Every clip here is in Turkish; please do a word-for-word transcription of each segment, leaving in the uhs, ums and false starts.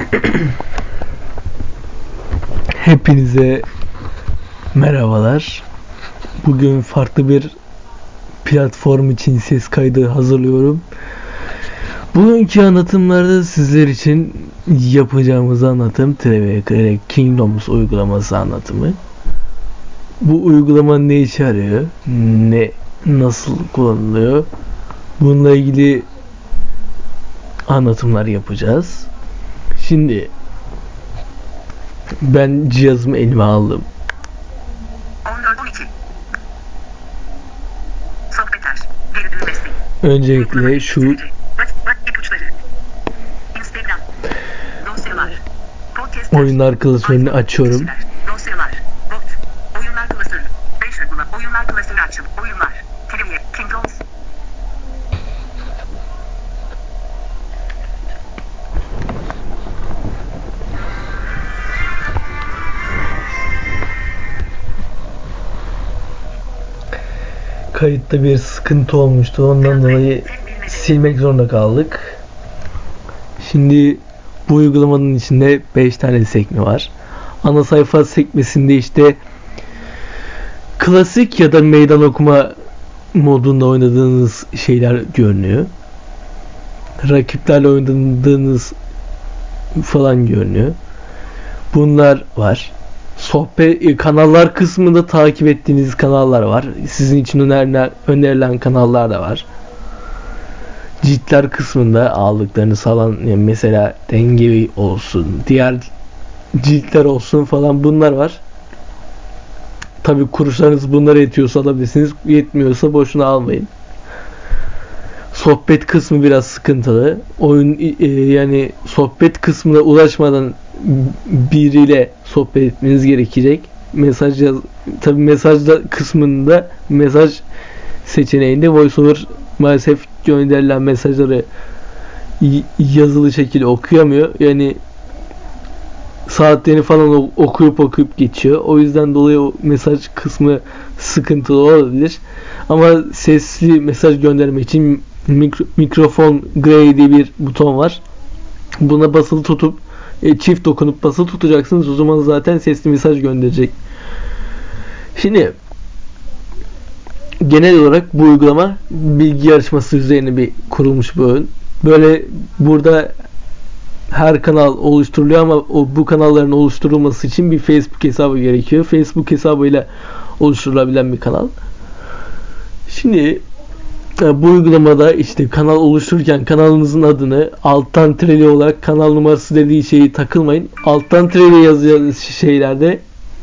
Hepinize merhabalar. Bugün farklı bir platform için ses kaydı hazırlıyorum. Bugünkü anlatımlarda sizler için yapacağımız anlatım Traveler Kingdoms uygulaması anlatımı. Bu uygulama ne işe yarıyor? Ne, nasıl kullanılıyor? Bununla ilgili anlatımlar yapacağız. Şimdi ben cihazımı elime aldım. Öncelikle şu oyunlar klasörünü açıyorum. Dosyalar, bot, oyunlar klasörü, beş uygula, oyunlar klasörü açıl, oyunlar, Traveler Kingdoms. Kayıtta bir sıkıntı olmuştu. Ondan dolayı silmek zorunda kaldık. Şimdi bu uygulamanın içinde beş tane sekme var. Ana sayfa sekmesinde işte klasik ya da meydan okuma modunda oynadığınız şeyler görünüyor. Rakiplerle oynadığınız falan görünüyor. Bunlar var. Sohbet kanallar kısmında takip ettiğiniz kanallar var. Sizin için önerilen, önerilen kanallar da var. Ciltler kısmında aldıklarını sağlan, yani mesela denge olsun, diğer ciltler olsun falan, bunlar var. Tabi kuruşlarınız bunlara yetiyorsa alabilirsiniz. Yetmiyorsa boşuna almayın. Sohbet kısmı biraz sıkıntılı. Oyun e, yani sohbet kısmına ulaşmadan biriyle sohbet etmeniz gerekecek. Mesaj yaz, tabi mesajda kısmında mesaj seçeneğinde VoiceOver maalesef gönderilen mesajları yazılı şekilde okuyamıyor. Yani saatlerini falan okuyup okuyup geçiyor. O yüzden dolayı o mesaj kısmı sıkıntılı olabilir. Ama sesli mesaj göndermek için mikro, mikrofon gray diye bir buton var. Buna basılı tutup e, çift dokunup basılı tutacaksınız. O zaman zaten sesli mesaj gönderecek. Şimdi genel olarak bu uygulama bilgi yarışması üzerine bir kurulmuş bir oyun. Böyle burada her kanal oluşturuluyor ama o, bu kanalların oluşturulması için bir Facebook hesabı gerekiyor. Facebook hesabıyla oluşturulabilen bir kanal. Şimdi bu uygulamada işte kanal oluştururken kanalınızın adını alttan tireli olarak kanal numarası dediği şeyi takılmayın. Alttan tireli yazacağınız şeylerde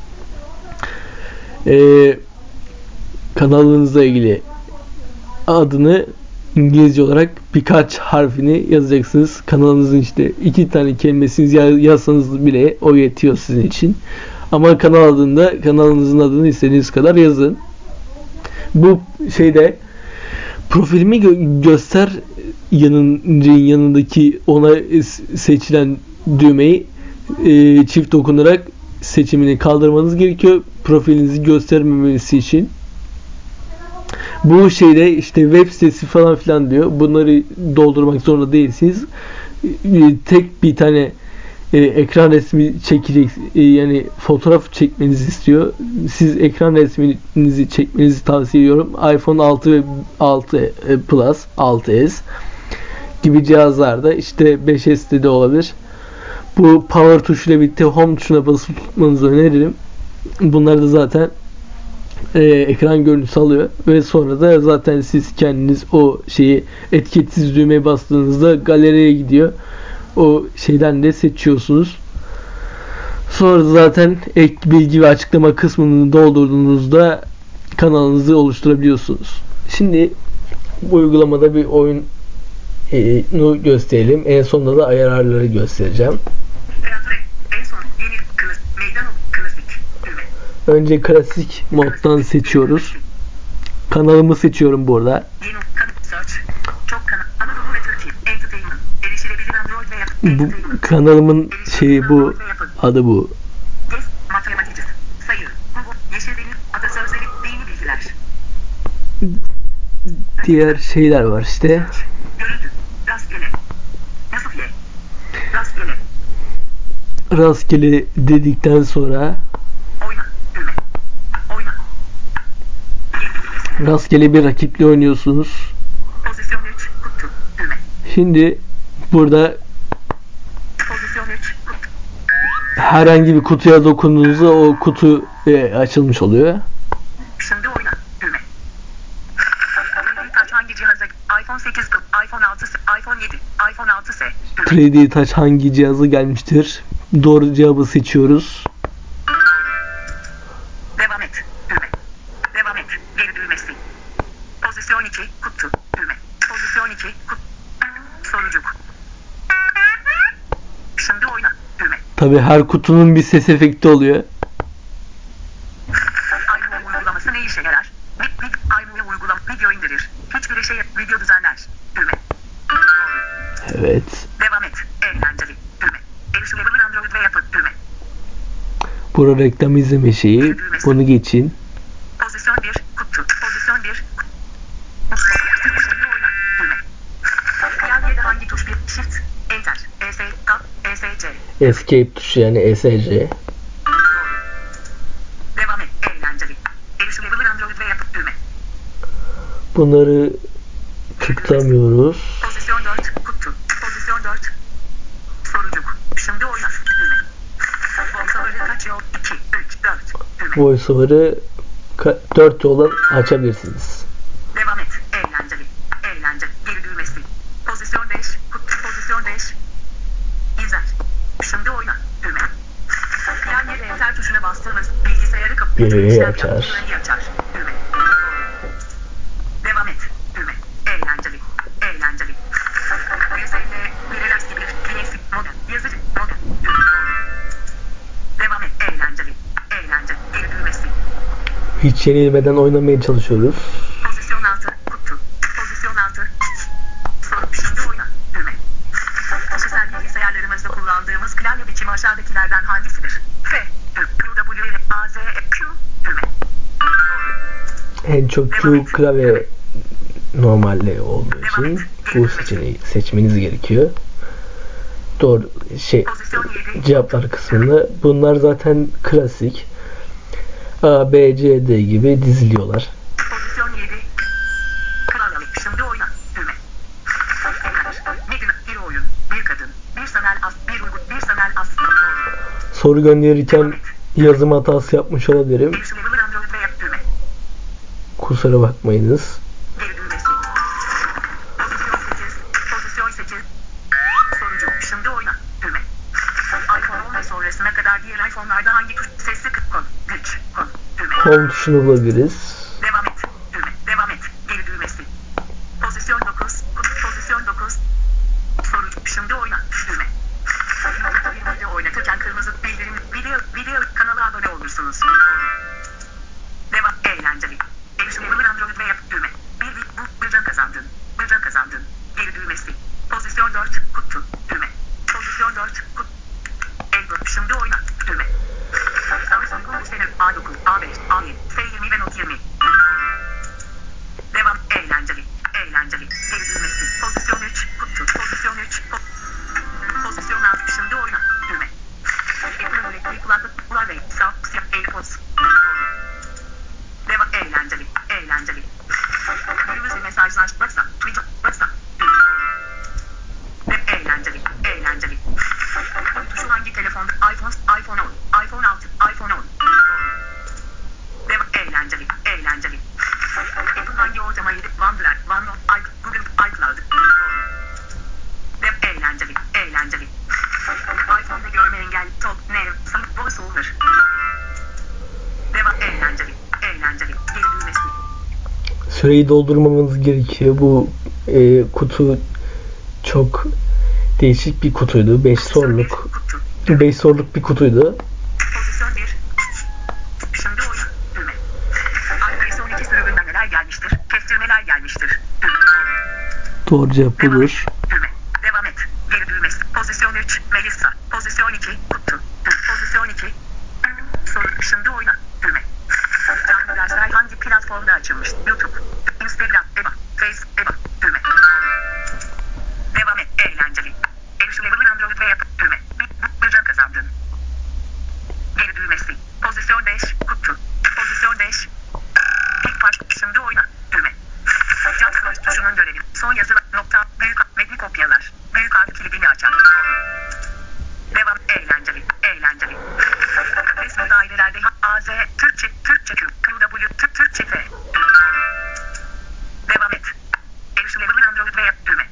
e, kanalınızla ilgili adını İngilizce olarak birkaç harfini yazacaksınız. Kanalınızın işte iki tane kelimesini yazsanız bile o yetiyor sizin için. Ama kanal adında kanalınızın adını istediğiniz kadar yazın. Bu şeyde profilimi gö- göster yanın yanındaki ona seçilen düğmeyi e, çift dokunarak seçimini kaldırmanız gerekiyor. Profilinizi göstermemesi için. Bu şeyde işte web sitesi falan filan diyor. Bunları doldurmak zorunda değilsiniz. Tek bir tane e, ekran resmi çekecek, e, yani fotoğraf çekmenizi istiyor. Siz ekran resminizi çekmenizi tavsiye ediyorum. iPhone altı ve altı Plus, altı S gibi cihazlarda, işte beş S'te de olabilir. Bu power tuşuyla birlikte home tuşuna basıp tutmanızı öneririm. Bunları da zaten e, ekran görüntüsü alıyor ve sonra da zaten siz kendiniz o şeyi etiketsiz düğmeye bastığınızda galeriye gidiyor. O şeyden de seçiyorsunuz. Sonra zaten ek bilgi ve açıklama kısmını doldurduğunuzda kanalınızı oluşturabiliyorsunuz. Şimdi bu uygulamada bir oyunu gösterelim. En sonunda da ayarları göstereceğim. Önce klasik moddan seçiyoruz. Kanalımı seçiyorum burada. Bu kanalımın şeyi bu, adı bu. Diğer şeyler var işte. rastgele dedikten sonra Oyna. Düğme. Oyna. Geri düğmesi. rastgele bir rakiple oynuyorsunuz. Pozisyon üç. Kutu. Düğme. Şimdi burada Pozisyon üç. Kutu. herhangi bir kutuya dokunduğunuzda o kutu e, açılmış oluyor. Şimdi oyna. Düğme. üç D Touch hangi cihaza? iPhone sekiz, iPhone altı, iPhone yedi, iPhone altı S. Düğme. üç D Touch hangi cihaza gelmiştir? Doğru cevabı seçiyoruz. Devam et. Düğme. Devam et. Geri düğmesi. Pozisyon iki. Kutu. Düğme. Pozisyon iki. Kutu. Sorucuk. Şimdi oyna. Düğme. Tabi her kutunun bir ses efekti oluyor. iMovie uygulaması ne işe yarar? Vid- vid- iMovie uygulama video indirir. Hiçbir şey video düzenler. Düğme. Evet. Devam et. Eğlenceli. Düğme. Erişilebilir Android ve yapı. Düğme. Burada reklam izleme şeyi. Bunu geçin. Pozisyon bir. Kutu. Pozisyon bir. Şimdi oyna. Düğme. Klavyede hangi tuş bir? Shift. Enter. E S Tab. E S C. Escape tuşu yani E S C. Devam et. Eğlenceli. Erişilebilir Android ve yapı. Düğme. Bunları tıklamıyoruz. Pozisyon dört. Kutu. Pozisyon dört. Sorucuk. Şimdi oyna. Düğme. Voiceover'ı kaç yol? iki, üç, dört. Düğme. VoiceOver'ı dört yoldan açabilirsiniz. Devam et. Eğlenceli. Eğlenceli. Geri düğmesi. Pozisyon beş. Kutu. Pozisyon beş. İzler. Şimdi oyna. Düğme. Klavyede enter tuşuna bastığınız bilgisayarı kapatır. Geriye İşlem açar. yaptığı açar. Düğme. Devam et. Düğme. Eğlenceli. Eğlenceli. U S B, relax gibi, klasik, modern, yazıcı, modern. Düğme. Devam et. Eğlenceli. Eğlenceli. Geri düğmesi. Hiç yenilmeden oynamaya çalışıyoruz. Pozisyon altı. Kutu. Pozisyon altı. Soru. Şimdi oyna. Düğme. Kişisel bilgisayarlarımızda kullandığımız klavye biçimi aşağıdakilerden hangisidir? F. Düğme. Q, W, A, Z, E, Q. Düğme. En çok Q klavye normalde olduğu için bu seçeneği seçmeniz gerekiyor. Doğru şey cevaplar kısmında bunlar zaten klasik. A, B, C, D gibi diziliyorlar. Pozisyon yedi. Kralyalık. Şimdi oyna. Düğme. Evler. Nedir? Bir oyun. Bir kadın. Bir sanal as. Bir uygun. Bir sanal as. Soru gönderirken yazım hatası yapmış olabilirim. Erişilebilir Android ve yap. Düğme. Kusura bakmayınız. Geri düğmesi. Pozisyon sekiz. Pozisyon sekiz. Sorucu. Şimdi oyna. Düğme. iPhone on ve sonrasına kadar diğer iPhone'larda hangi tuş? Sesli kı- kon. Güç. Kon. Düğme. Home tuşunu bulabiliriz. Devam et. Düğme. Devam et. Geri düğmesi. Pozisyon dokuz. Pozisyon dokuz. Sorucu. Şimdi oyna. Düğme. YouTube'da bir video oynatırken kırmızı bildirim video video kanala abone olursunuz. Devam. Eğlenceli. Erişilebilir Android ve yap. Düğme. Bir bir bu bıca kazandın. Bıca kazandın. Geri düğmesi. Pozisyon dört. Kutu. Düğme. Pozisyon dört. Kutu. Enter. Şimdi oyna. Düğme. Samsung'un bu sene A dokuz, A beş, A yedi, S yirmi ve Note yirmi. Devam. Eğlenceli. Eğlenceli. Geri düğmesi. Pozisyon üç. Kutu. Pozisyon üç. Po- Pozisyon altı. Şimdi oyna. Düğme. Apple ürettiği kulaklık. Huawei. Samsung. AirPods. Devam. Eğlenceli. Eğlenceli. Günümüzde mesajlar. WhatsApp. Twitter. WhatsApp. Ve eğlenceli. Eğlenceli. Bu tuşu hangi telefonda? iPhone. iPhone on. iPhone altı. iPhone on. Devam. Eğlenceli. Eğlenceli. Apple hangi ortama gidip OneDrive, OneNote, iCloud, Google, iCloud. Devam. Eğlenceli. Eğlenceli. iPhone'da görme engel, Talk, Name, Sam, VoiceOver. Devam. Eğlenceli. Eğlenceli. Geri düğmesi. Süreyi doldurmamız gerekiyor. Bu e, kutu çok değişik bir kutuydu. beş soruluk beş soruluk bir kutuydu. Pozisyon bir. Şimdi oyna. Düğme. iOS on iki sürümünden neler gelmiştir? Kestirmeler gelmiştir. Düğme. Doğru cevap Devam et. budur. Düğme. Devam et. Geri düğmesi. Pozisyon üç. Melissa. Pozisyon iki. Kutu. Düğme. Pozisyon iki. Soru. Şimdi oyna. Düğme. Canlı dersler hangi platformda açılmış? YouTube. Instagram. Eba. Facebook. Eba. Düğme. Devam et. Eğlenceli. Erişilebilir Android ve yap. Düğme. Bıca kazandın. Fonksiyonun görevi. Son yazı nokta. Büyük metni kopyalar. Büyük harf kilidini açar. Devam. Eğlenceli. Eğlenceli. Resmi dairelerde A Z Türkçe Türkçe Q W Türk Türkçe F. Devam et. Erişilebilir Android ve düğme.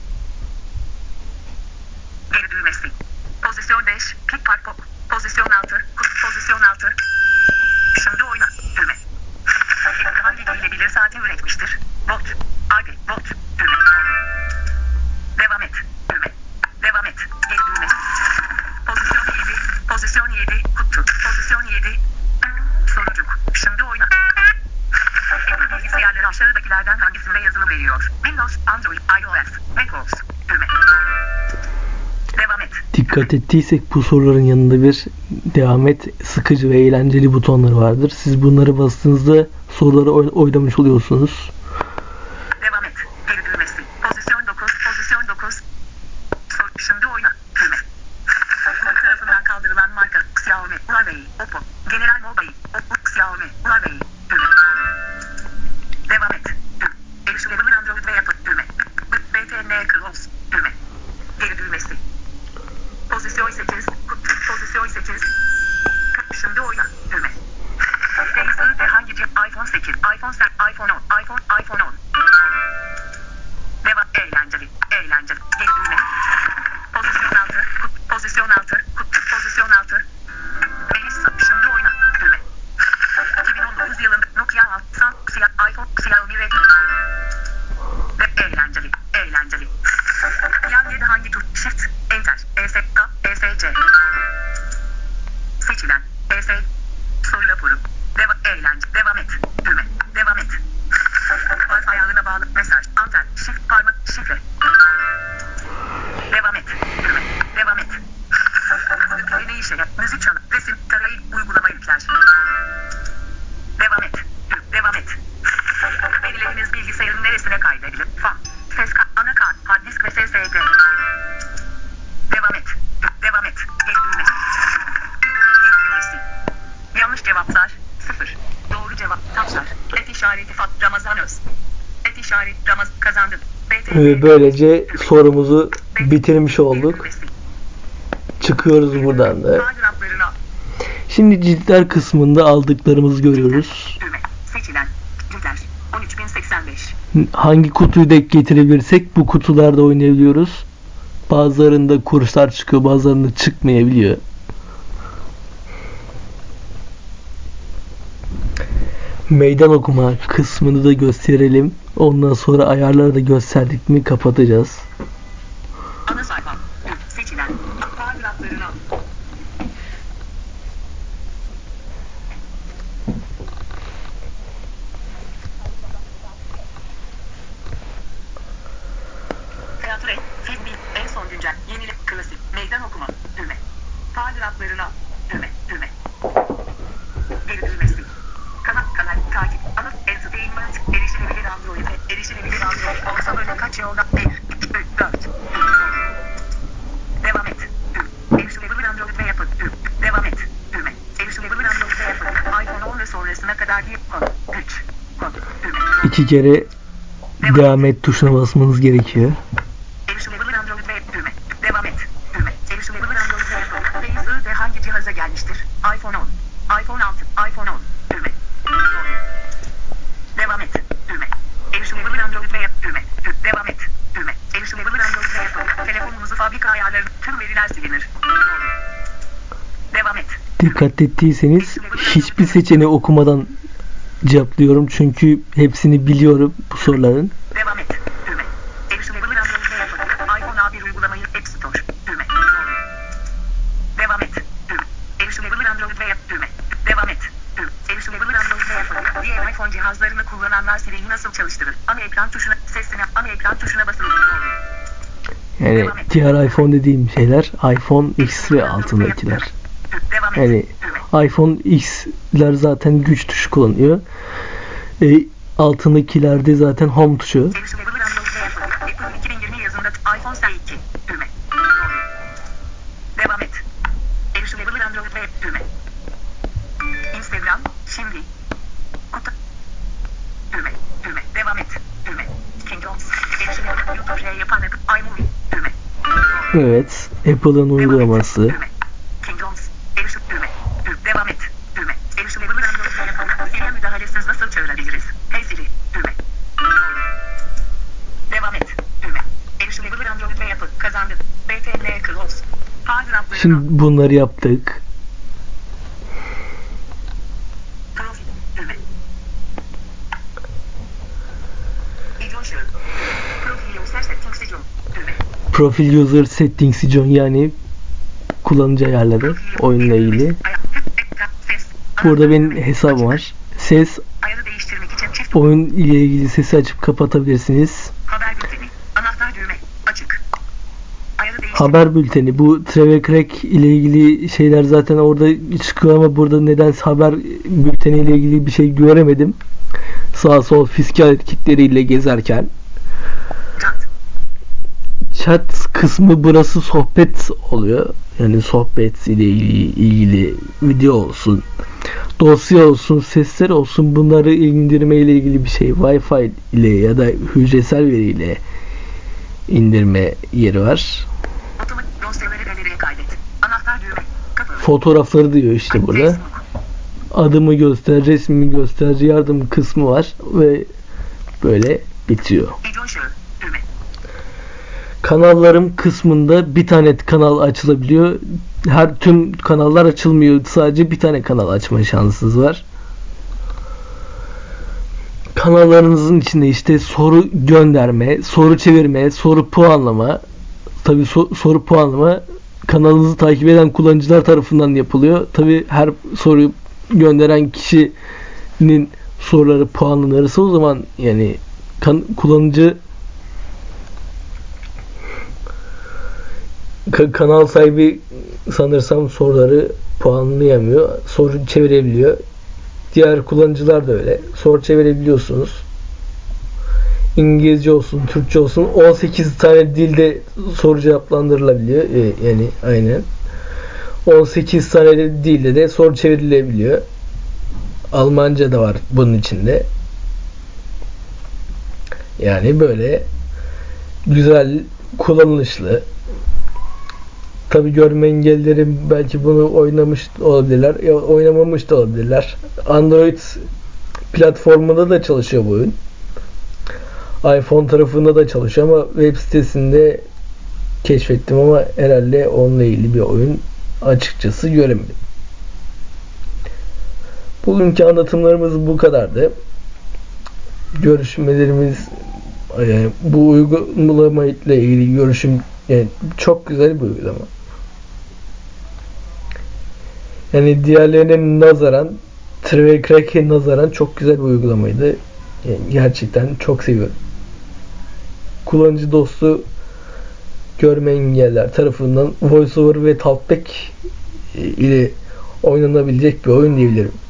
Geri düğmesi. Pozisyon beş. Pick part pop. Pozisyon altı. Pozisyon altı. Şimdi oyna. Düğme. Apple hangi giyilebilir saati üretmiştir? Bot. Alge. Bot. Düğme. Devam et. Düğme. Devam et. Geri düğme. Pozisyon yedi. Pozisyon yedi. Kutu. Pozisyon yedi. Sorucuk. Şimdi oyna. Apple bilgisayarları aşağıdakilerden hangisinde yazılım veriyor? Windows, Android, iOS, macOS. Düğme. Devam et. Dikkat ettiysek bu soruların yanında bir devam et, sıkıcı ve eğlenceli butonları vardır. Siz bunları bastığınızda soruları oy- oylamış oluyorsunuz. Devam et. Geri düğmesi. Pozisyon dokuz. Pozisyon dokuz. Sor. Şimdi oyna. Düğme. Google tarafından kaldırılan marka Xiaomi, Huawei, Oppo, General Mobile, Oppo, Xiaomi, Huawei. Düğme. Devam et. Düğme. Erişilebilir Android ve Apple. Düğme. B T N Close. Düğme. Geri düğmesi. Pozisyon sekiz. Pozisyon sekiz. Şimdi oyna. Düğme. Face'de hangi cep? iPhone sekiz. iPhone sekiz. iPhone on. iPhone. iPhone on. Devam. Eğlenceli. Eğlenceli. Geri düğme. Pozisyon altı. Pozisyon altı. Pozisyon altı. Melissa. Şimdi oyna. Düğme. iki bin on dokuz yılında Nokia altı. iPhone. Xiaomi ve ve eğlenceli. Eğlenceli. Klavyede hangi tuş? Shift. Enter. E S K. E S C. Seçilen. E S. Soru raporu. Devam. Eğlence. Devam et. Düğme. Devam et. Wi-Fi ağına bağlı. Mesaj. Anten. Shift. Parmak. Şifre. Devam et. Düğme. Devam et. Yükle ne işe yarar? Müzik çalı. Resim. Tarayı. Uygulama yükler. Devam et. Düğme. Devam et. Verileriniz bilgisayarın neresine kaydedilir? Fan. Ses kart. Anakart. Hard disk ve S S D. Devam et. Düğme. Devam et. Geri düğme. Geri düğmesi. Yanlış cevaplar. sıfır. Doğru cevap. Taşlar. Et işareti Fat. Ramazan Öz. Et işareti Ramaz. Kazandın. B T Ve böylece sorumuzu bitirmiş olduk. Çıkıyoruz buradan da. Şimdi ciltler kısmında aldıklarımızı görüyoruz. Düğme. Seçilen. Ciltler. on üç bin seksen beş. Hangi kutuyu denk getirebilirsek bu kutularda oynayabiliyoruz. Bazılarında kurslar çıkıyor, bazılarında çıkmayabiliyor. Meydan okuma kısmını da gösterelim. Ondan sonra ayarları da gösterdik mi kapatacağız. Ana sayfa. Seçilen. Paragraflarını al. Kreatüre. Film en son güncel. Yenilik. Klasik. Meydan okuma. Düğme. Paragraflarını al. Düğme. Düğme. Geri düğmesi. Kanal. Kanal. Takip. Ana. Entertainment. Erişilebilir Android. Erişilebilir Android. Olsa böyle kaç yolda? bir, iki, üç, dört. Devam et. Düğme. Erişilebilir Android ve Apple. Düğme. Devam et. Düğme. Erişilebilir Android ve Apple. iPhone on ve sonrasına kadar bir konu. Güç. Konu. Düğme. İki kere devam et tuşuna basmanız gerekiyor. Erişilebilir Android ve düğme. Devam et. Düğme. Erişilebilir Android ve Apple. Face'de hangi cihaza gelmiştir? iPhone on. iPhone altı. iPhone on. Düğme. Devam et. Düğme. Erişilebilir Android ve düğme. Devam et. Düğme. Erişilebilir Android ve Apple. Telefonumuzu fabrika ayarları. Tüm veriler silinir. Devam et. Dikkat ettiyseniz hiçbir seçeneği okumadan cevaplıyorum çünkü hepsini biliyorum bu soruların. Devam et. Düğme. Erişilebilir Android ve Apple. iPhone A bir uygulamayı App Store. Düğme. Devam et. Düğme. Erişilebilir Android ve düğme. Devam et. Düğme. Erişilebilir Android ve Apple. Diğer iPhone cihazlarını kullananlar Siri'yi nasıl çalıştırır? Ana ekran tuşuna, sesine, ana ekran tuşuna basılır. Yani diğer iPhone dediğim şeyler iPhone X ve altındakiler. Yani iPhone X'ler zaten güç tuşu kullanıyor. E, altındakilerde zaten home tuşu. Erişilebilir Android ve Apple. Apple iki bin yirmi yazında iPhone S E iki. Düğme. Devam et. Erişilebilir Android ve düğme. Instagram. Şimdi. Kutu. Düğme. Düğme. Devam et. Düğme. Kingdoms. Play yapan Apple iMovie düğme. Evet. Apple'ın uygulaması. Düğme. Kingdoms. Erişim düğme. Düğme. Devam et. Düğme. Erişilebilir Android telefon. Siri'ye müdahalesiz nasıl çağırabiliriz? Hey Siri. Düğme. Devam et. Düğme. Erişilebilir Android ve Apple. Kazandı. B T L Close. Paragraflarını Şimdi bunları yaptık. Profil. Düğme. Video show. Profil user settings region. Düğme. Profil User Settings region, yani kullanıcı ayarları oyunla ilgili. Burada benim hesabım var. Ses, Ayarı değiştirmek için çift oyun ile ilgili sesi açıp kapatabilirsiniz. haber bülteni. Anahtar düğme. Açık. Ayarı değiştirmek. Haber bülteni. Bu Trevor Crack ile ilgili şeyler zaten orada çıkıyor ama burada nedense haber bülteni ile ilgili bir şey göremedim. Sağ sol fiskal etkitleriyle gezerken. Chat. Chat kısmı burası sohbet oluyor. Yani sohbet ile ilgili, ilgili video olsun, dosya olsun, sesler olsun, bunları indirme ile ilgili bir şey. Wi-Fi ile ya da hücresel veriyle indirme yeri var. Otomatik dosyaları galeriye kaydet. Anahtar düğme. Kapalı. Fotoğrafları diyor işte burada. Facebook. Adımı göster, resmimi göster, yardım kısmı var ve böyle bitiyor. Video show. Düğme. Kanallarım kısmında bir tane kanal açılabiliyor. Her tüm kanallar açılmıyor. Sadece bir tane kanal açma şansınız var. Kanallarınızın içinde işte soru gönderme, soru çevirme, soru puanlama. Tabii so- soru puanlama kanalınızı takip eden kullanıcılar tarafından yapılıyor. Tabii her soruyu gönderen kişinin soruları puanlanırsa o zaman yani kan- kullanıcı Ka- kanal sahibi sanırsam soruları puanlayamıyor. Soru çevirebiliyor. Diğer kullanıcılar da öyle. Soru çevirebiliyorsunuz. İngilizce olsun, Türkçe olsun. on sekiz tane dilde soru cevaplandırılabiliyor. Ee, yani aynen. on sekiz tane dilde de soru çevirilebiliyor. Almanca da var bunun içinde. Yani böyle güzel, kullanışlı. Tabii görme engellileri belki bunu oynamış olabilirler, ya oynamamış da olabilirler. Android platformunda da çalışıyor bu oyun. iPhone tarafında da çalışıyor ama web sitesinde keşfettim ama herhalde onunla ilgili bir oyun açıkçası göremedim. Bugünkü anlatımlarımız bu kadardı. Görüşmelerimiz, yani bu uygulama ile ilgili görüşüm, yani çok güzel bir uygulama. Yani diğerlerine nazaran, Trevor Crack'e nazaran çok güzel bir uygulamaydı. Yani gerçekten çok seviyorum. Kullanıcı dostu, görme engeller tarafından VoiceOver ve Talkback ile oynanabilecek bir oyun diyebilirim.